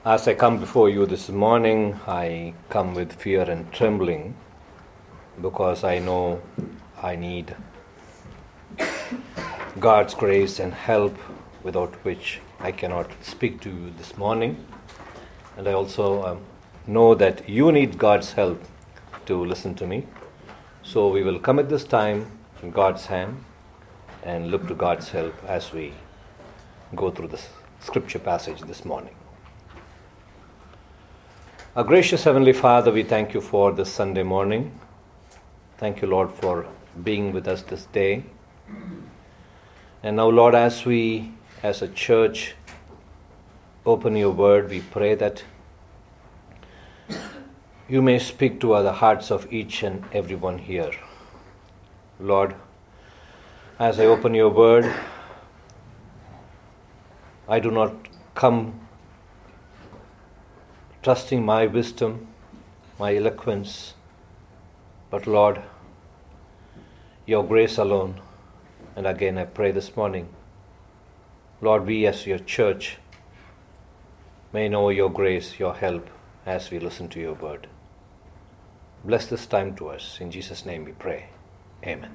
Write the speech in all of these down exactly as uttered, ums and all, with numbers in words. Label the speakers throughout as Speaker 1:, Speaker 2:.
Speaker 1: As I come before you this morning, I come with fear and trembling because I know I need God's grace and help, without which I cannot speak to you this morning. And I also um, know that you need God's help to listen to me. So we will commit this time in God's hand and look to God's help as we go through this scripture passage this morning. Our gracious Heavenly Father, we thank you for this Sunday morning. Thank you, Lord, for being with us this day. And now, Lord, as we, as a church, open your word, we pray that you may speak to the hearts of each and everyone here. Lord, as I open your word, I do not come trusting my wisdom, my eloquence, but Lord, your grace alone. And again I pray this morning, Lord, we as your church may know your grace, your help as we listen to your word. Bless this time to us. In Jesus' name we pray. Amen.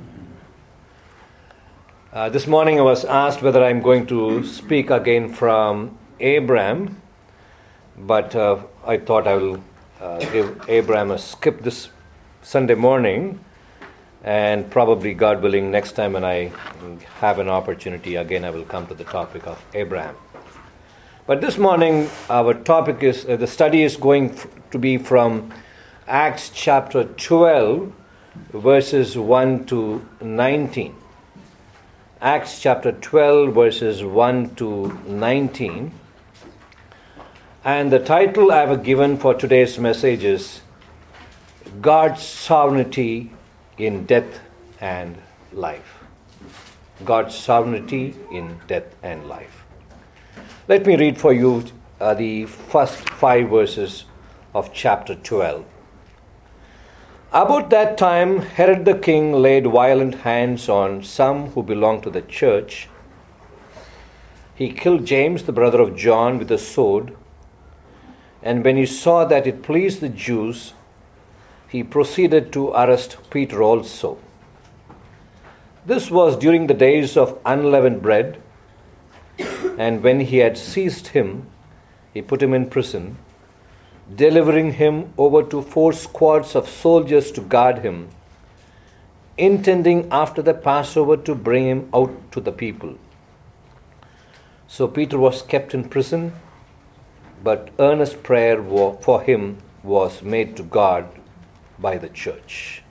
Speaker 1: Uh, this morning I was asked whether I'm going to speak again from Abraham. But uh, I thought I will uh, give Abraham a skip this Sunday morning, and probably, God willing, next time when I have an opportunity, again I will come to the topic of Abraham. But this morning, our topic is, uh, the study is going f- to be from Acts chapter twelve, verses one to nineteen. Acts chapter twelve, verses one to nineteen. And the title I have given for today's message is God's Sovereignty in Death and Life. God's Sovereignty in Death and Life. Let me read for you uh, the first five verses of chapter twelve. About that time, Herod the king laid violent hands on some who belonged to the church. He killed James, the brother of John, with a sword. And when he saw that it pleased the Jews, he proceeded to arrest Peter also. This was during the days of unleavened bread, and when he had seized him, he put him in prison, delivering him over to four squads of soldiers to guard him, intending after the Passover to bring him out to the people. So Peter was kept in prison, but earnest prayer for him was made to God by the church.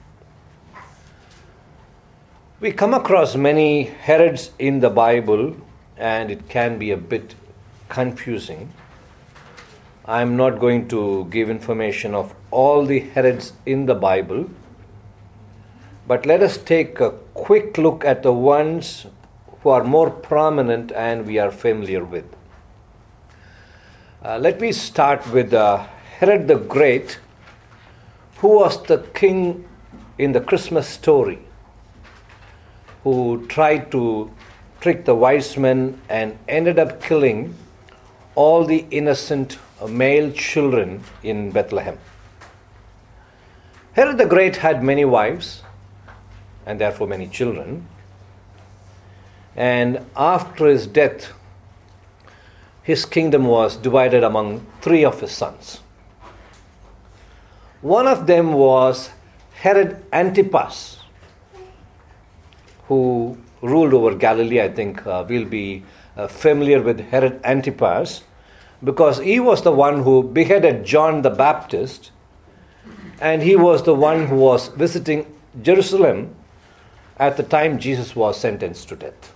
Speaker 1: We come across many Herods in the Bible, and it can be a bit confusing. I'm not going to give information of all the Herods in the Bible, but let us take a quick look at the ones who are more prominent and we are familiar with. Uh, let me start with uh, Herod the Great, who was the king in the Christmas story, who tried to trick the wise men and ended up killing all the innocent uh, male children in Bethlehem. Herod the Great had many wives and therefore many children. And after his death, his kingdom was divided among three of his sons. One of them was Herod Antipas, who ruled over Galilee. I think uh, we'll be uh, familiar with Herod Antipas because he was the one who beheaded John the Baptist, and he was the one who was visiting Jerusalem at the time Jesus was sentenced to death.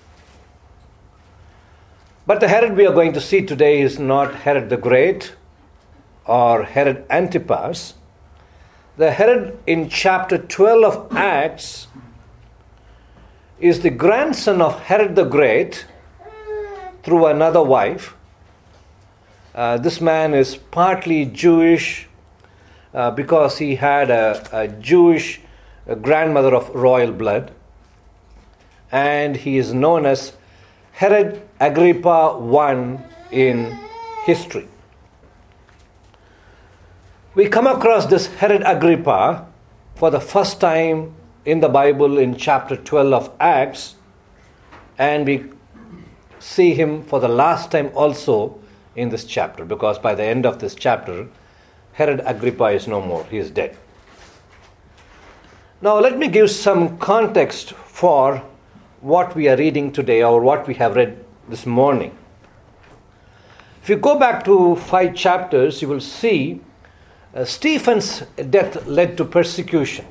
Speaker 1: But the Herod we are going to see today is not Herod the Great or Herod Antipas. The Herod in chapter twelve of Acts is the grandson of Herod the Great through another wife. Uh, this man is partly Jewish uh, because he had a, a Jewish a grandmother of royal blood, and he is known as Herod Agrippa the First in history. We come across this Herod Agrippa for the first time in the Bible in chapter twelve of Acts, and we see him for the last time also in this chapter, because by the end of this chapter, Herod Agrippa is no more. He is dead. Now let me give some context for what we are reading today or what we have read this morning. If you go back to five chapters, you will see uh, Stephen's death led to persecution.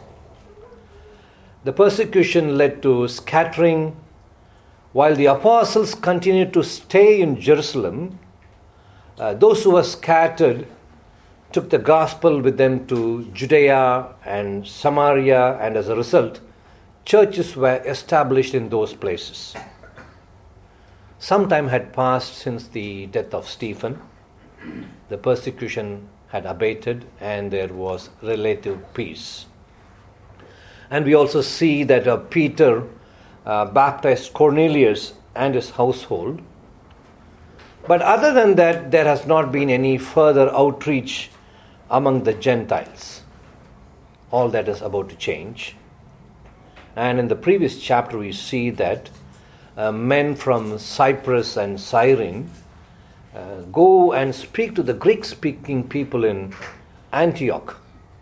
Speaker 1: The persecution led to scattering. While the apostles continued to stay in Jerusalem, uh, those who were scattered took the gospel with them to Judea and Samaria, and as a result, churches were established in those places. Some time had passed since the death of Stephen. The persecution had abated and there was relative peace. And we also see that uh, Peter uh, baptized Cornelius and his household. But other than that, there has not been any further outreach among the Gentiles. All that is about to change. And in the previous chapter, we see that uh, men from Cyprus and Cyrene uh, go and speak to the Greek-speaking people in Antioch.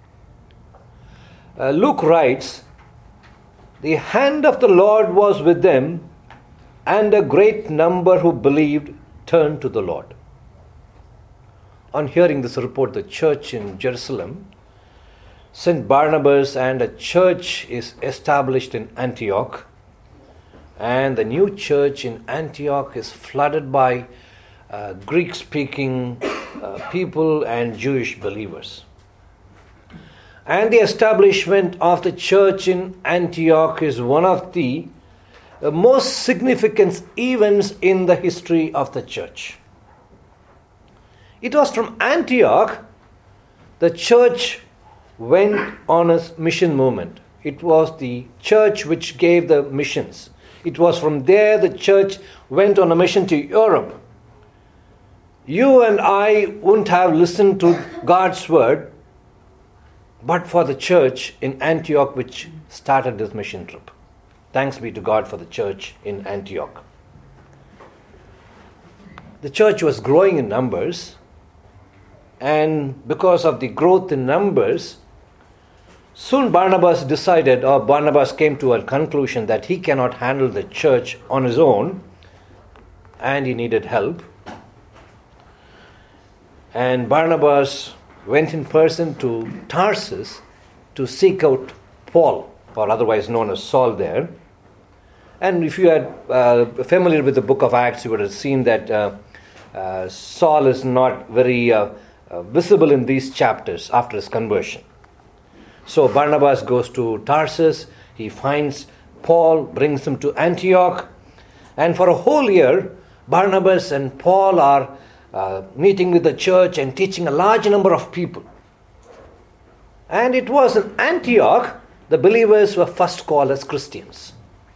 Speaker 1: Uh, Luke writes, "The hand of the Lord was with them, and a great number who believed turned to the Lord." On hearing this report, the church in Jerusalem sent Barnabas, and a church is established in Antioch. And the new church in Antioch is flooded by uh, Greek-speaking uh, people and Jewish believers. And the establishment of the church in Antioch is one of the uh, most significant events in the history of the church. It was from Antioch the church went on a mission movement. It was the church which gave the missions. It was from there the church went on a mission to Europe. You and I wouldn't have listened to God's word but for the church in Antioch which started this mission trip. Thanks be to God for the church in Antioch. The church was growing in numbers, and because of the growth in numbers, soon Barnabas decided, or Barnabas came to a conclusion that he cannot handle the church on his own, and he needed help. And Barnabas went in person to Tarsus to seek out Paul, or otherwise known as Saul there. And if you are uh, familiar with the book of Acts, you would have seen that uh, uh, Saul is not very uh, uh, visible in these chapters after his conversion. So Barnabas goes to Tarsus, he finds Paul, brings him to Antioch, and for a whole year, Barnabas and Paul are uh, meeting with the church and teaching a large number of people. And it was in Antioch the believers were first called as Christians.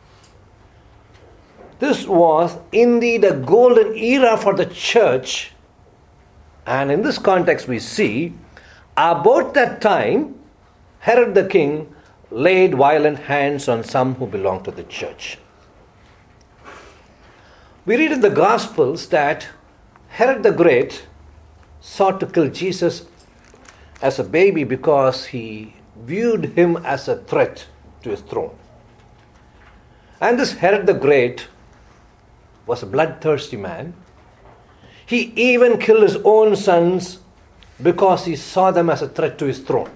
Speaker 1: This was indeed a golden era for the church, and in this context we see about that time Herod the king laid violent hands on some who belonged to the church. We read in the Gospels that Herod the Great sought to kill Jesus as a baby because he viewed him as a threat to his throne. And this Herod the Great was a bloodthirsty man. He even killed his own sons because he saw them as a threat to his throne.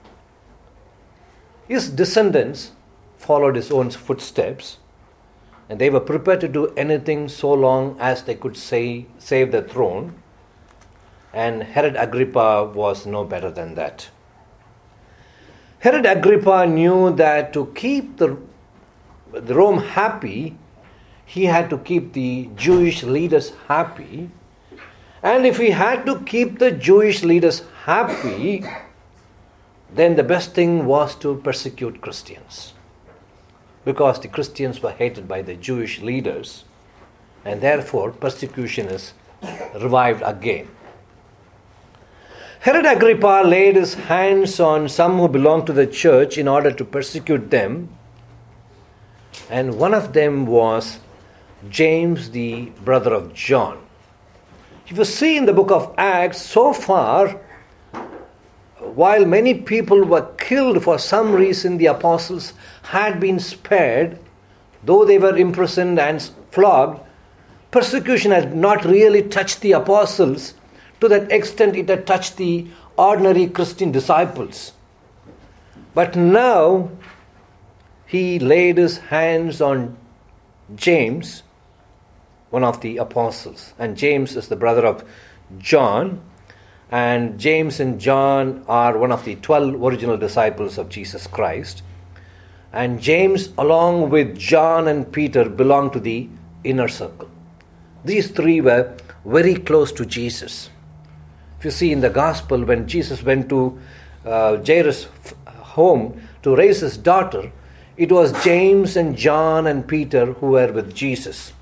Speaker 1: His descendants followed his own footsteps, and they were prepared to do anything so long as they could say, save the throne. And Herod Agrippa was no better than that. Herod Agrippa knew that to keep the, the Rome happy, he had to keep the Jewish leaders happy. And if he had to keep the Jewish leaders happy, then the best thing was to persecute Christians. Because the Christians were hated by the Jewish leaders, and therefore persecution is revived again. Herod Agrippa laid his hands on some who belonged to the church in order to persecute them. And one of them was James, the brother of John. If you see in the book of Acts, so far, while many people were killed for some reason, the apostles had been spared, though they were imprisoned and flogged. Persecution had not really touched the apostles to that extent it had touched the ordinary Christian disciples. But now he laid his hands on James, one of the apostles. And James is the brother of John. And James and John are one of the twelve original disciples of Jesus Christ. And James, along with John and Peter, belonged to the inner circle. These three were very close to Jesus. If you see in the gospel, when Jesus went to uh, Jairus' home to raise his daughter, it was James and John and Peter who were with Jesus.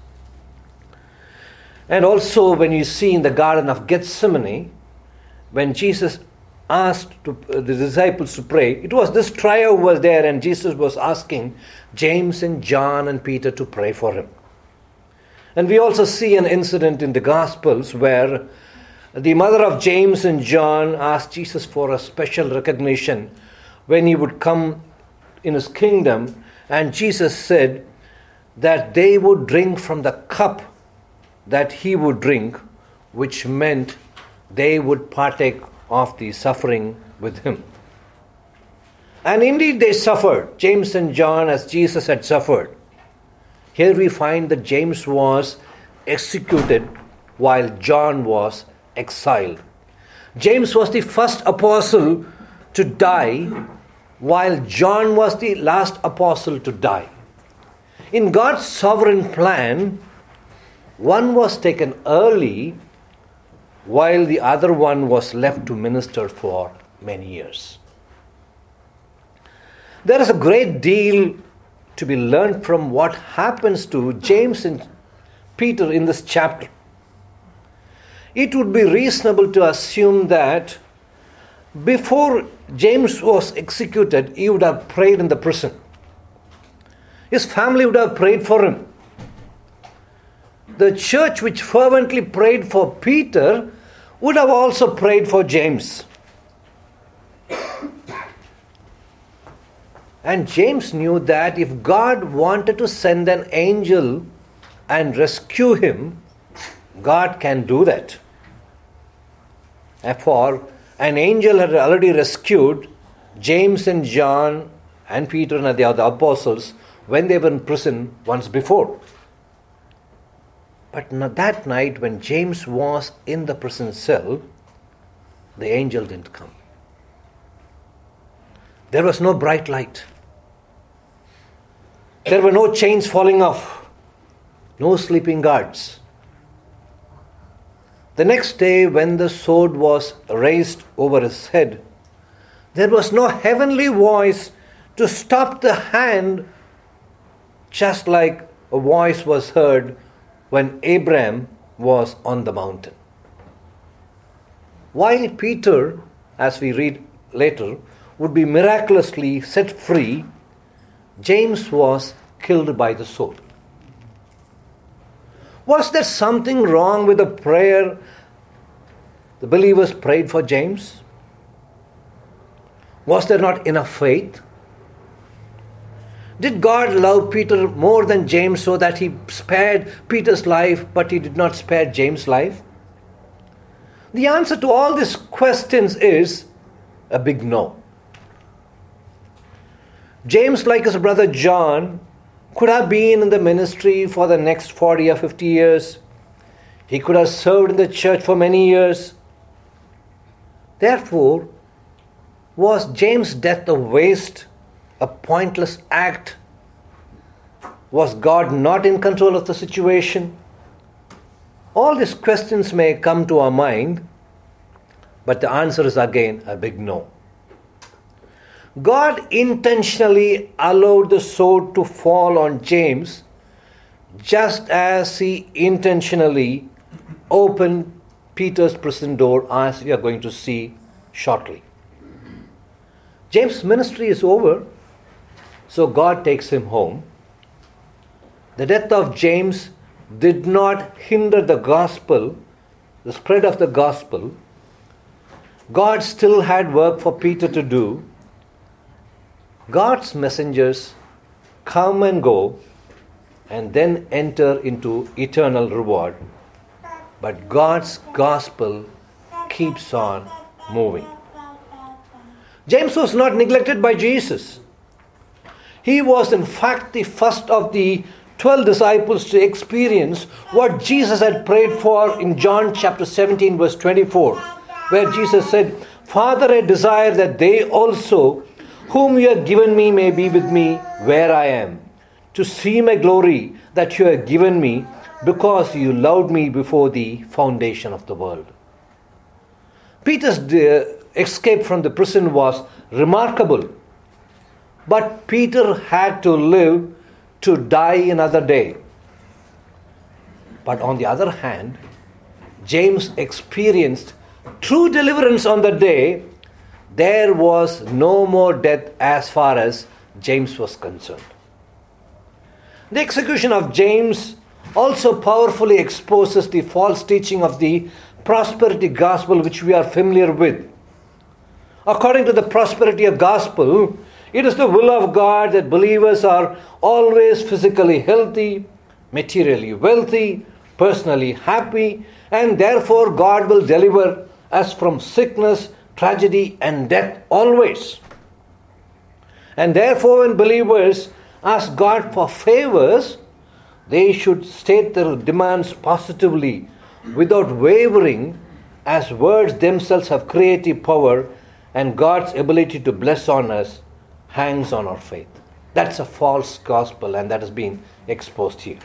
Speaker 1: And also when you see in the Garden of Gethsemane, when Jesus asked to, uh, the disciples to pray, it was this trio who was there, and Jesus was asking James and John and Peter to pray for him. And we also see an incident in the Gospels where the mother of James and John asked Jesus for a special recognition when he would come in his kingdom, and Jesus said that they would drink from the cup that he would drink, which meant they would partake of the suffering with him. And indeed they suffered, James and John, as Jesus had suffered. Here we find that James was executed while John was exiled. James was the first apostle to die, while John was the last apostle to die. In God's sovereign plan, one was taken early, while the other one was left to minister for many years. There is a great deal to be learned from what happens to James and Peter in this chapter. It would be reasonable to assume that before James was executed, he would have prayed in the prison. His family would have prayed for him. The church which fervently prayed for Peter would have also prayed for James. And James knew that if God wanted to send an angel and rescue him, God can do that. Therefore, an angel had already rescued James and John and Peter and the other apostles when they were in prison once before. But that night when James was in the prison cell, the angel didn't come. There was no bright light. There were no chains falling off. No sleeping guards. The next day, when the sword was raised over his head, there was no heavenly voice to stop the hand, just like a voice was heard when Abraham was on the mountain. While Peter, as we read later, would be miraculously set free, James was killed by the sword. Was there something wrong with the prayer the believers prayed for James? Was there not enough faith? Did God love Peter more than James so that he spared Peter's life, but he did not spare James' life? The answer to all these questions is a big no. James, like his brother John, could have been in the ministry for the next forty or fifty years. He could have served in the church for many years. Therefore, was James' death a waste, a pointless act? Was God not in control of the situation? All these questions may come to our mind, but the answer is again a big no. God intentionally allowed the sword to fall on James, just as he intentionally opened Peter's prison door, as we are going to see shortly. James' ministry is over, so God takes him home. The death of James did not hinder the gospel, the spread of the gospel. God still had work for Peter to do. God's messengers come and go and then enter into eternal reward. But God's gospel keeps on moving. James was not neglected by Jesus. He was in fact the first of the twelve disciples to experience what Jesus had prayed for in John chapter seventeen verse twenty-four, where Jesus said, "Father, I desire that they also, whom you have given me, may be with me where I am, to see my glory that you have given me, because you loved me before the foundation of the world." Peter's uh, escape from the prison was remarkable, but Peter had to live to die another day. But on the other hand, James experienced true deliverance on the day there was no more death as far as James was concerned. The execution of James also powerfully exposes the false teaching of the prosperity gospel which we are familiar with. According to the prosperity of gospel, it is the will of God that believers are always physically healthy, materially wealthy, personally happy, and therefore God will deliver us from sickness, tragedy, and death always. And therefore, when believers ask God for favors, they should state their demands positively, without wavering, as words themselves have creative power, and God's ability to bless on us hangs on our faith. That's a false gospel, and that has been exposed here.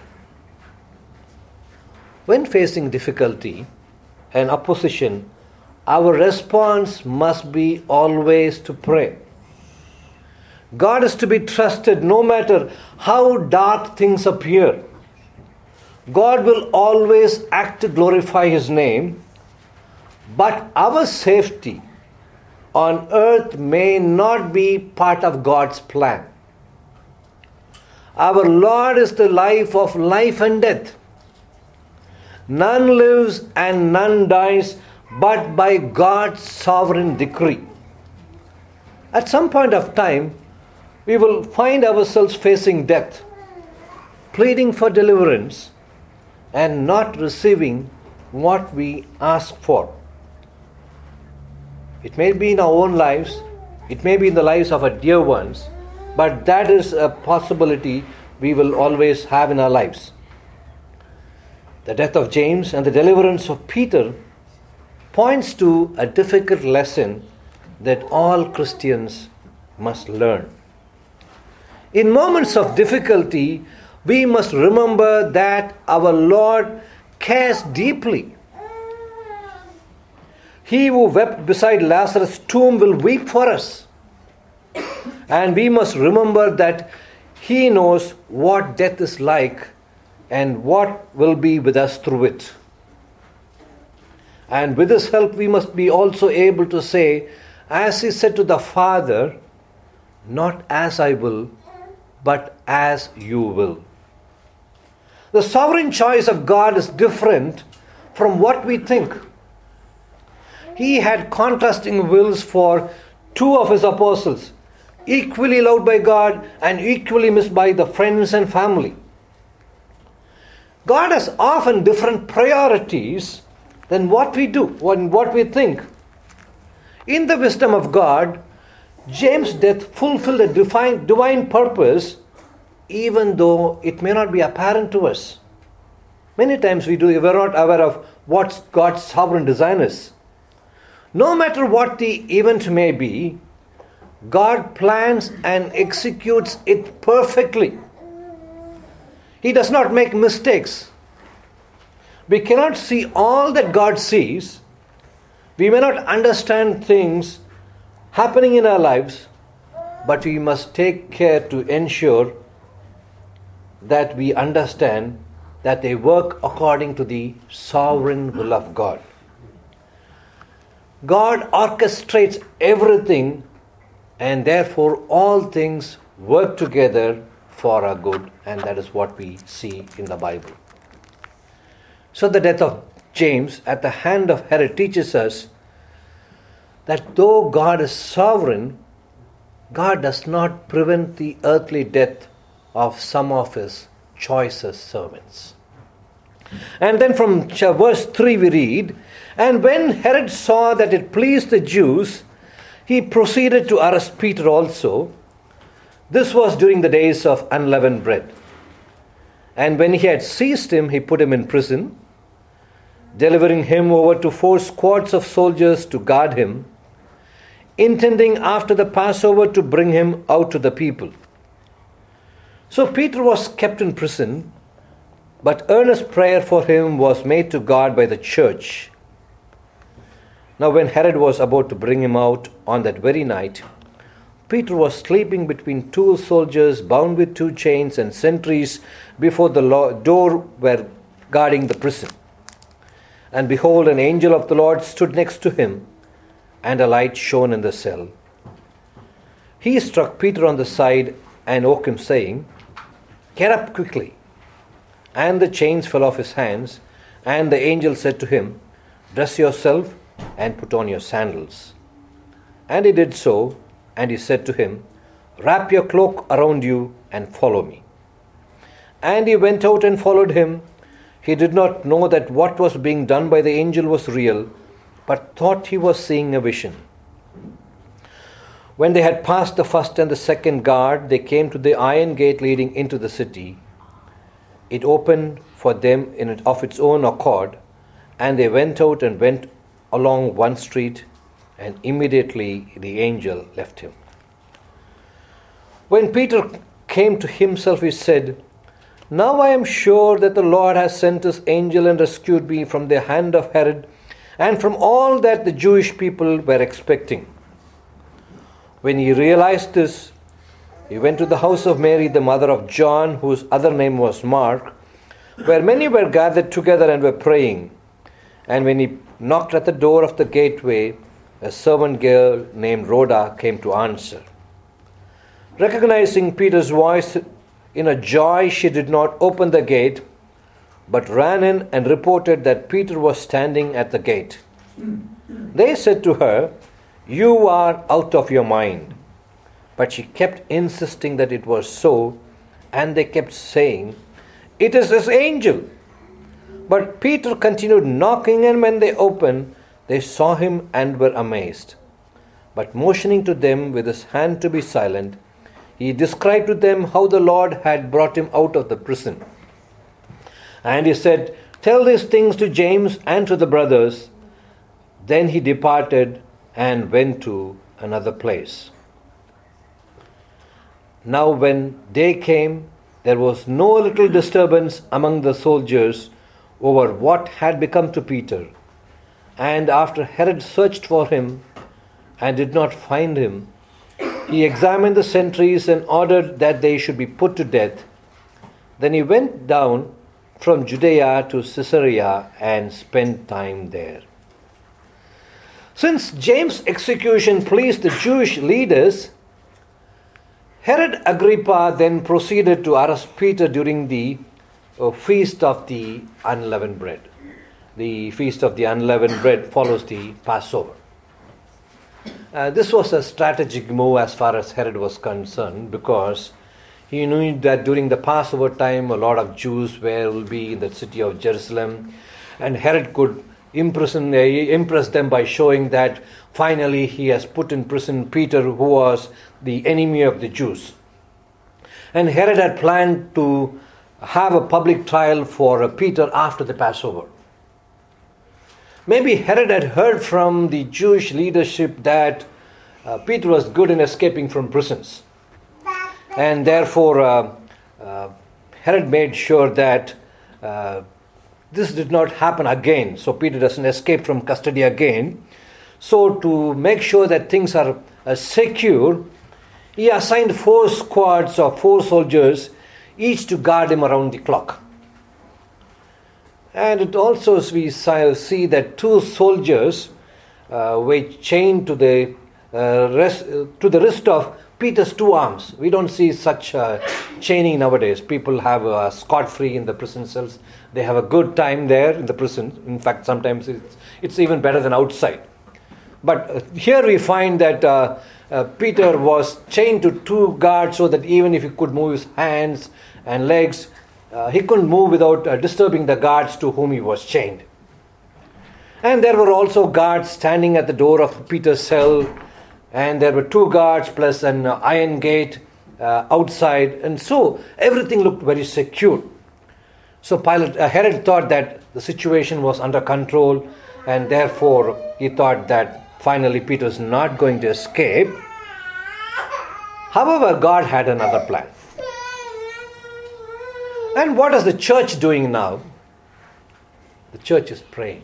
Speaker 1: When facing difficulty and opposition, our response must be always to pray. God is to be trusted no matter how dark things appear. God will always act to glorify His name, but our safety on earth may not be part of God's plan. Our Lord is the life of life and death. None lives and none dies but by God's sovereign decree. At some point of time, we will find ourselves facing death, pleading for deliverance, and not receiving what we ask for. It may be in our own lives, it may be in the lives of our dear ones, but that is a possibility we will always have in our lives. The death of James and the deliverance of Peter points to a difficult lesson that all Christians must learn. In moments of difficulty, we must remember that our Lord cares deeply. He who wept beside Lazarus' tomb will weep for us. And we must remember that He knows what death is like and what will be with us through it. And with His help, we must be also able to say, as He said to the Father, "Not as I will, but as you will." The sovereign choice of God is different from what we think. He had contrasting wills for two of His apostles, equally loved by God and equally missed by the friends and family. God has often different priorities than what we do, than what we think. In the wisdom of God, James' death fulfilled a divine, divine purpose, even though it may not be apparent to us. Many times we do, we're not aware of what God's sovereign design is. No matter what the event may be, God plans and executes it perfectly. He does not make mistakes. We cannot see all that God sees. We may not understand things happening in our lives, but we must take care to ensure that we understand that they work according to the sovereign will of God. God orchestrates everything, and therefore all things work together for our good, and that is what we see in the Bible. So the death of James at the hand of Herod teaches us that though God is sovereign, God does not prevent the earthly death of some of his choicest servants. And then from verse three we read, "And when Herod saw that it pleased the Jews, he proceeded to arrest Peter also. This was during the days of unleavened bread. And when he had seized him, he put him in prison, delivering him over to four squads of soldiers to guard him, intending after the Passover to bring him out to the people. So Peter was kept in prison, but earnest prayer for him was made to God by the church. Now when Herod was about to bring him out on that very night, Peter was sleeping between two soldiers bound with two chains, and sentries before the door were guarding the prison. And behold, an angel of the Lord stood next to him, and a light shone in the cell. He struck Peter on the side and woke him, saying, 'Get up quickly.' And the chains fell off his hands, and the angel said to him, 'Dress yourself and put on your sandals.' And he did so, and he said to him, 'Wrap your cloak around you and follow me.' And he went out and followed him. He did not know that what was being done by the angel was real, but thought he was seeing a vision. When they had passed the first and the second guard, they came to the iron gate leading into the city. It opened for them in it, of its own accord, and they went out and went along one street, and immediately the angel left him. When Peter came to himself, he said, 'Now I am sure that the Lord has sent his angel and rescued me from the hand of Herod and from all that the Jewish people were expecting.' When he realized this, he went to the house of Mary, the mother of John, whose other name was Mark, where many were gathered together and were praying. And when he knocked at the door of the gateway, a servant girl named Rhoda came to answer. Recognizing Peter's voice, in a joy she did not open the gate, but ran in and reported that Peter was standing at the gate. They said to her, 'You are out of your mind.' But she kept insisting that it was so, and they kept saying, 'It is his angel.' But Peter continued knocking, and when they opened, they saw him and were amazed. But motioning to them with his hand to be silent, he described to them how the Lord had brought him out of the prison. And he said, 'Tell these things to James and to the brothers.' Then he departed and went to another place. Now when day came, there was no little disturbance among the soldiers over what had become to Peter. And after Herod searched for him and did not find him, he examined the sentries and ordered that they should be put to death. Then he went down from Judea to Caesarea and spent time there. Since James' execution pleased the Jewish leaders, Herod Agrippa then proceeded to arrest Peter during the uh, feast of the unleavened bread. The feast of the unleavened bread follows the Passover. Uh, this was a strategic move as far as Herod was concerned, because he knew that during the Passover time a lot of Jews were, will be in the city of Jerusalem, and Herod could imprison, uh, impress them by showing that finally he has put in prison Peter, who was the enemy of the Jews. And Herod had planned to have a public trial for uh, Peter after the Passover. Maybe Herod had heard from the Jewish leadership that uh, Peter was good in escaping from prisons. And therefore, uh, uh, Herod made sure that uh, this did not happen again. So Peter doesn't escape from custody again. So to make sure that things are uh, secure, he assigned four squads of four soldiers, each to guard him around the clock. And it also, we see that two soldiers uh, were chained to the uh, rest, uh, to the wrist of Peter's two arms. We don't see such uh, chaining nowadays. People have uh, scot-free in the prison cells. They have a good time there in the prison. In fact, sometimes it's, it's even better than outside. But uh, here we find that uh, uh, Peter was chained to two guards so that even if he could move his hands and legs, uh, he couldn't move without uh, disturbing the guards to whom he was chained. And there were also guards standing at the door of Peter's cell, and there were two guards plus an uh, iron gate uh, outside, and so everything looked very secure. So Pilate, uh, Herod thought that the situation was under control, and therefore he thought that finally Peter is not going to escape. However, God had another plan. And what is the church doing now? The church is praying.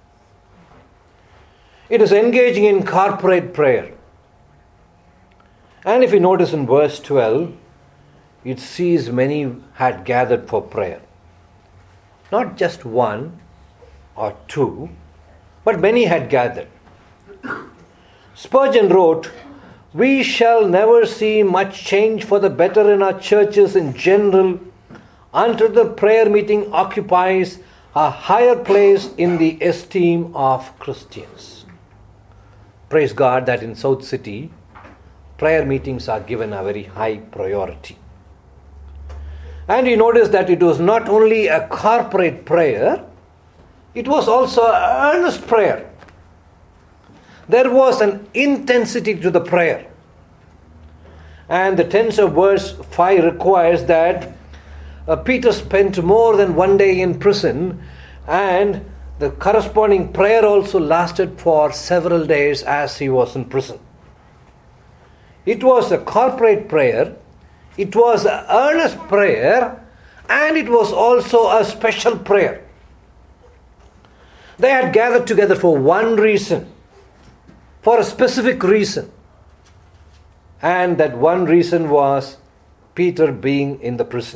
Speaker 1: It is engaging in corporate prayer. And if you notice in verse twelve, it sees many had gathered for prayer. Not just one or two, but many had gathered. Spurgeon wrote, "We shall never see much change for the better in our churches in general until the prayer meeting occupies a higher place in the esteem of Christians." Praise God that in South City, prayer meetings are given a very high priority. And you notice that it was not only a corporate prayer, it was also an earnest prayer. There was an intensity to the prayer. And the tense of verse five requires that uh, Peter spent more than one day in prison, and the corresponding prayer also lasted for several days as he was in prison. It was a corporate prayer, it was an earnest prayer, and it was also a special prayer. They had gathered together for one reason, for a specific reason. And that one reason was Peter being in the prison.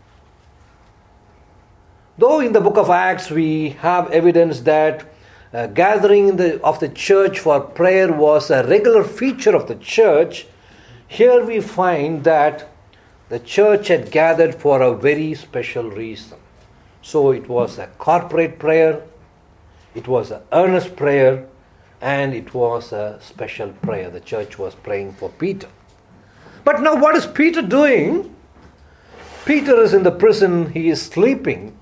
Speaker 1: Though in the book of Acts we have evidence that uh, gathering in the, of the church for prayer was a regular feature of the church, here we find that the church had gathered for a very special reason. So it was a corporate prayer, it was an earnest prayer, and it was a special prayer. The church was praying for Peter. But now what is Peter doing? Peter is in the prison, he is sleeping.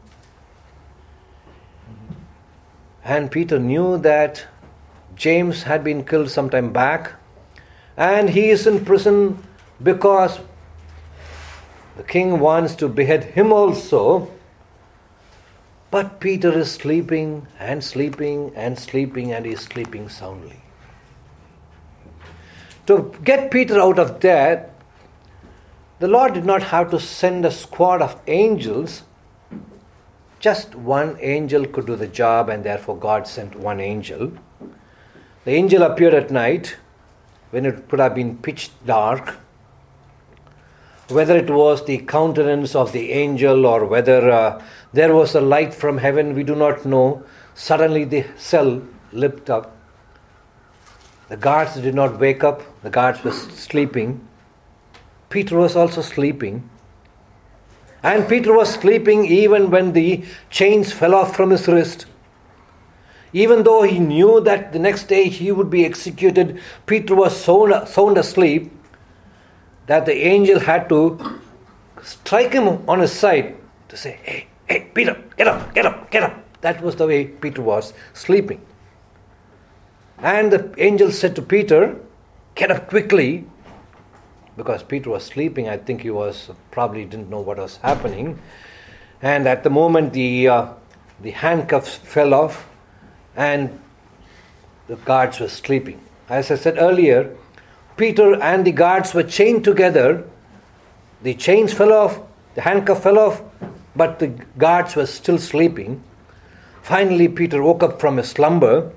Speaker 1: And Peter knew that James had been killed some time back, and he is in prison because the king wants to behead him also. But Peter is sleeping and sleeping and sleeping, and he is sleeping soundly. To get Peter out of that, the Lord did not have to send a squad of angels. Just one angel could do the job, and therefore God sent one angel. The angel appeared at night when it could have been pitch dark. Whether it was the countenance of the angel or whether uh, there was a light from heaven, we do not know. Suddenly the cell lit up. The guards did not wake up. The guards were sleeping. Peter was also sleeping. And Peter was sleeping even when the chains fell off from his wrist. Even though he knew that the next day he would be executed, Peter was sound, sound asleep, that the angel had to strike him on his side to say, hey, hey, Peter, get up, get up, get up. That was the way Peter was sleeping. And the angel said to Peter, get up quickly. Because Peter was sleeping, I think he was probably didn't know what was happening. And at the moment the uh, the handcuffs fell off and the guards were sleeping. As I said earlier, Peter and the guards were chained together. The chains fell off, the handcuff fell off, but the guards were still sleeping. Finally, Peter woke up from his slumber,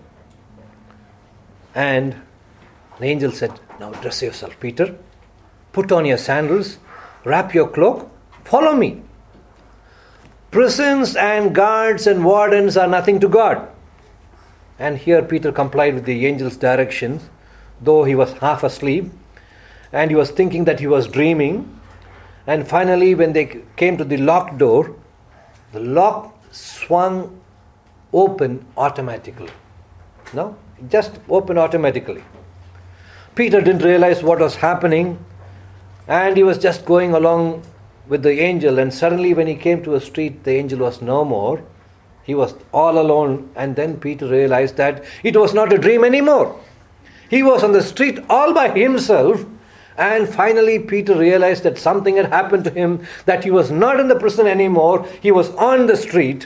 Speaker 1: and the angel said, now dress yourself, Peter. Put on your sandals, wrap your cloak, follow me. Prisons and guards and wardens are nothing to God. And here Peter complied with the angel's directions, though he was half asleep, and he was thinking that he was dreaming. And finally, when they came to the locked door, the lock swung open automatically. No? It just opened automatically. Peter didn't realize what was happening, and he was just going along with the angel, and suddenly when he came to a street, the angel was no more. He was all alone, and then Peter realized that it was not a dream anymore. He was on the street all by himself, and finally Peter realized that something had happened to him, that he was not in the prison anymore, he was on the street.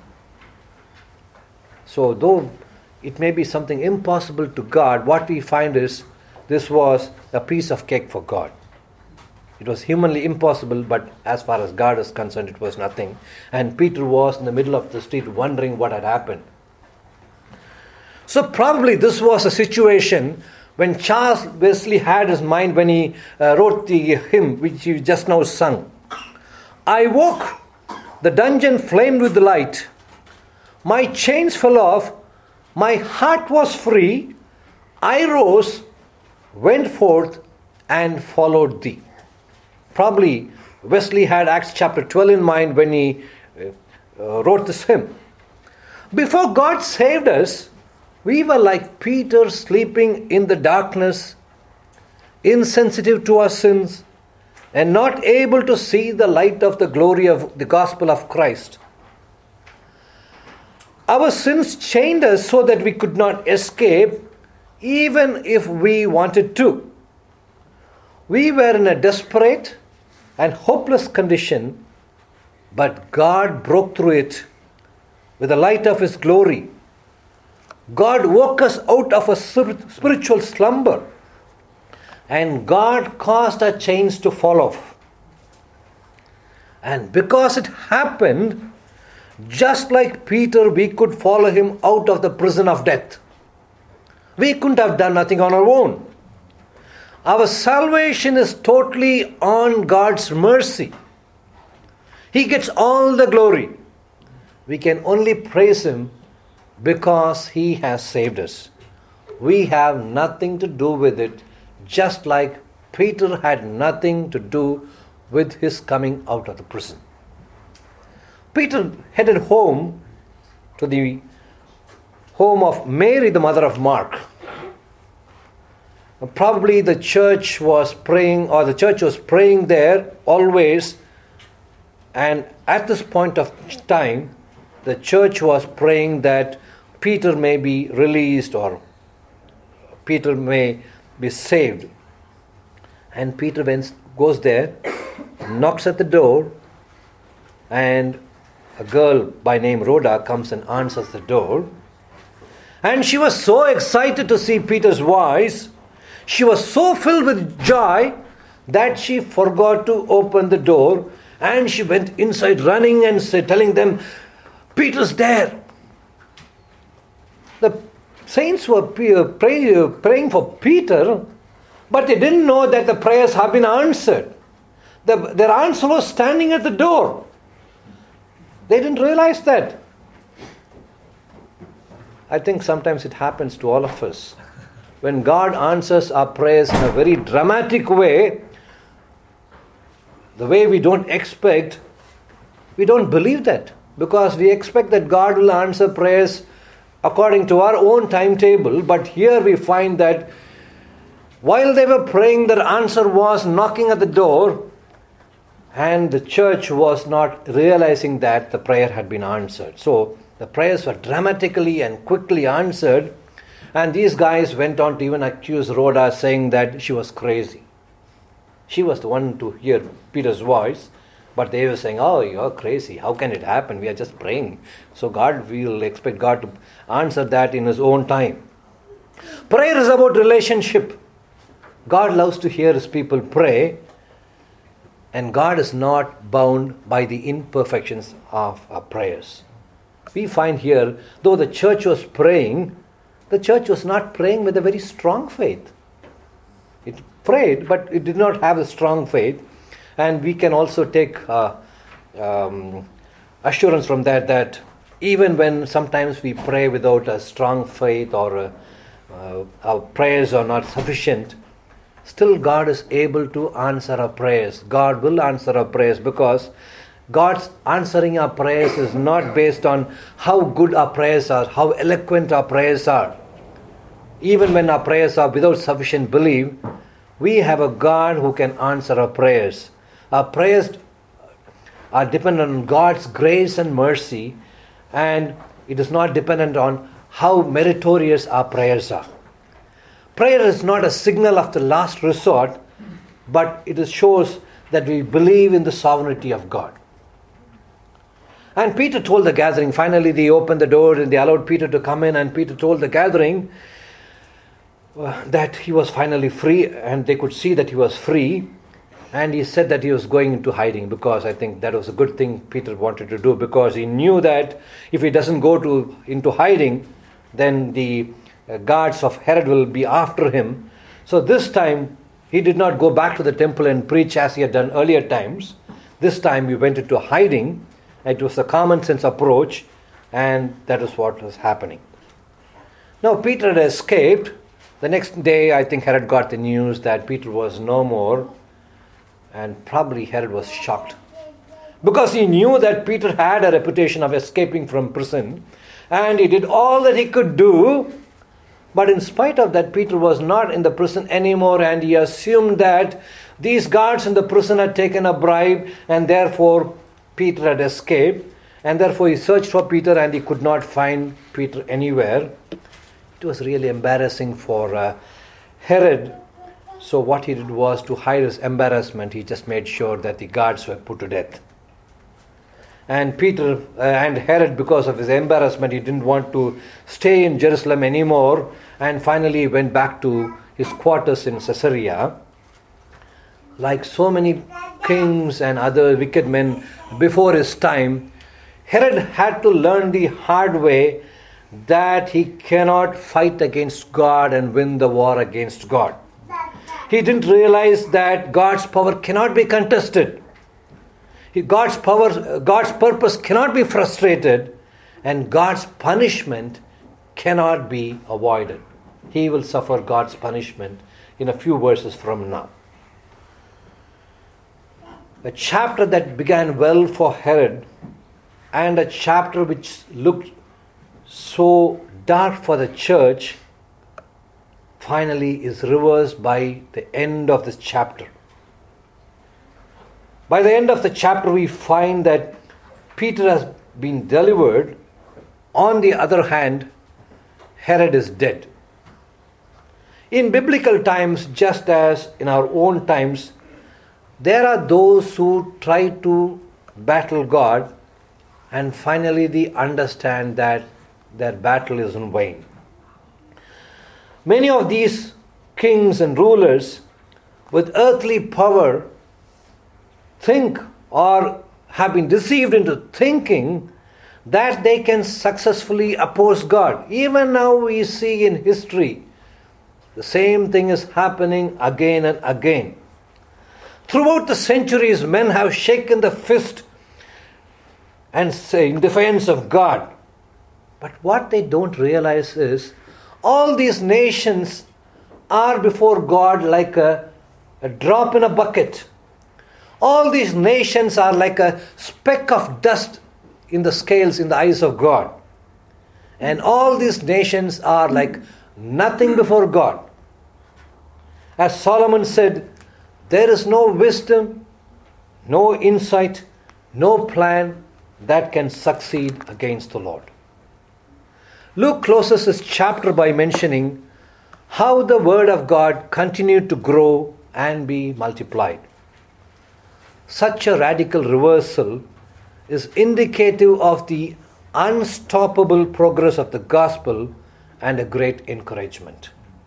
Speaker 1: So though it may be something impossible to God, what we find is this was a piece of cake for God. It was humanly impossible, but as far as God is concerned, it was nothing. And Peter was in the middle of the street wondering what had happened. So probably this was a situation when Charles Wesley had his mind when he uh, wrote the hymn which he just now sung. I woke, the dungeon flamed with light. My chains fell off, my heart was free. I rose, went forth, and followed thee. Probably Wesley had Acts chapter twelve in mind when he uh, wrote this hymn. Before God saved us, we were like Peter sleeping in the darkness, insensitive to our sins, and not able to see the light of the glory of the gospel of Christ. Our sins chained us so that we could not escape, even if we wanted to. We were in a desperate and hopeless condition, but God broke through it with the light of His glory. God woke us out of a spiritual slumber, and God caused our chains to fall off. And because it happened, just like Peter, we could follow him out of the prison of death. We couldn't have done nothing on our own. Our salvation is totally on God's mercy. He gets all the glory. We can only praise Him because He has saved us. We have nothing to do with it, just like Peter had nothing to do with his coming out of the prison. Peter headed home to the home of Mary, the mother of Mark. Probably the church was praying, or the church was praying there always, and at this point of time, the church was praying that Peter may be released or Peter may be saved. And Peter went, goes there, knocks at the door, and a girl by name Rhoda comes and answers the door. And she was so excited to see Peter's voice. She was so filled with joy that she forgot to open the door, and she went inside running and said, telling them, Peter's there. The saints were pray, praying for Peter, but they didn't know that the prayers have been answered. The, their answer was standing at the door. They didn't realize that. I think sometimes it happens to all of us. When God answers our prayers in a very dramatic way, the way we don't expect, we don't believe that. Because we expect that God will answer prayers according to our own timetable. But here we find that while they were praying, their answer was knocking at the door, and the church was not realizing that the prayer had been answered. So the prayers were dramatically and quickly answered. And these guys went on to even accuse Rhoda, saying that she was crazy. She was the one to hear Peter's voice, but they were saying, oh, you're crazy. How can it happen? We are just praying. So God, we will expect God to answer that in His own time. Prayer is about relationship. God loves to hear His people pray, and God is not bound by the imperfections of our prayers. We find here, though the church was praying, the church was not praying with a very strong faith. It prayed, but it did not have a strong faith. And we can also take uh, um, assurance from that that even when sometimes we pray without a strong faith or a, uh, our prayers are not sufficient, still God is able to answer our prayers. God will answer our prayers, because God's answering our prayers is not based on how good our prayers are, how eloquent our prayers are. Even when our prayers are without sufficient belief, we have a God who can answer our prayers. Our prayers are dependent on God's grace and mercy, and it is not dependent on how meritorious our prayers are. Prayer is not a signal of the last resort, but it shows that we believe in the sovereignty of God. And Peter told the gathering, finally they opened the door and they allowed Peter to come in, and Peter told the gathering uh, that he was finally free, and they could see that he was free. And he said that he was going into hiding, because I think that was a good thing Peter wanted to do, because he knew that if he doesn't go to into hiding, then the uh, guards of Herod will be after him. So this time he did not go back to the temple and preach as he had done earlier times. This time he went into hiding. It was a common sense approach, and that is what was happening. Now Peter had escaped. The next day I think Herod got the news that Peter was no more. And probably Herod was shocked, because he knew that Peter had a reputation of escaping from prison, and he did all that he could do. But in spite of that, Peter was not in the prison anymore, and he assumed that these guards in the prison had taken a bribe, and therefore Peter had escaped. And therefore he searched for Peter, and he could not find Peter anywhere. It was really embarrassing for uh, Herod. So what he did was, to hide his embarrassment, he just made sure that the guards were put to death. And Peter uh, and Herod, because of his embarrassment, he didn't want to stay in Jerusalem anymore, and finally he went back to his quarters in Caesarea. Like so many kings and other wicked men before his time, Herod had to learn the hard way that he cannot fight against God and win the war against God. He didn't realize that God's power cannot be contested. God's power, God's purpose cannot be frustrated, and God's punishment cannot be avoided. He will suffer God's punishment in a few verses from now. A chapter that began well for Herod, and a chapter which looked so dark for the church, finally is reversed by the end of this chapter. By the end of the chapter, we find that Peter has been delivered. On the other hand, Herod is dead. In biblical times, just as in our own times, there are those who try to battle God, and finally they understand that their battle is in vain. Many of these kings and rulers with earthly power think, or have been deceived into thinking, that they can successfully oppose God. Even now we see in history, the same thing is happening again and again. Throughout the centuries, men have shaken the fist and say in defense of God. But what they don't realize is, all these nations are before God like a, a drop in a bucket. All these nations are like a speck of dust in the scales in the eyes of God. And all these nations are like nothing before God. As Solomon said, there is no wisdom, no insight, no plan that can succeed against the Lord. Luke closes his chapter by mentioning how the word of God continued to grow and be multiplied. Such a radical reversal is indicative of the unstoppable progress of the gospel and a great encouragement.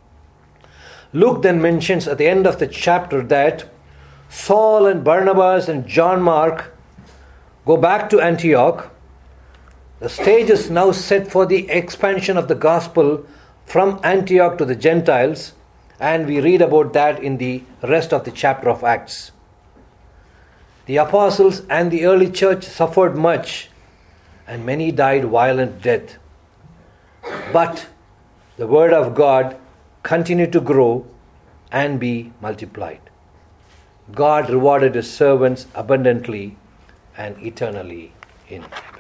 Speaker 1: Luke then mentions at the end of the chapter that Saul and Barnabas and John Mark go back to Antioch. The stage is now set for the expansion of the gospel from Antioch to the Gentiles, and we read about that in the rest of the chapter of Acts. The apostles and the early church suffered much, and many died violent death. But the word of God continued to grow and be multiplied. God rewarded his servants abundantly and eternally in heaven.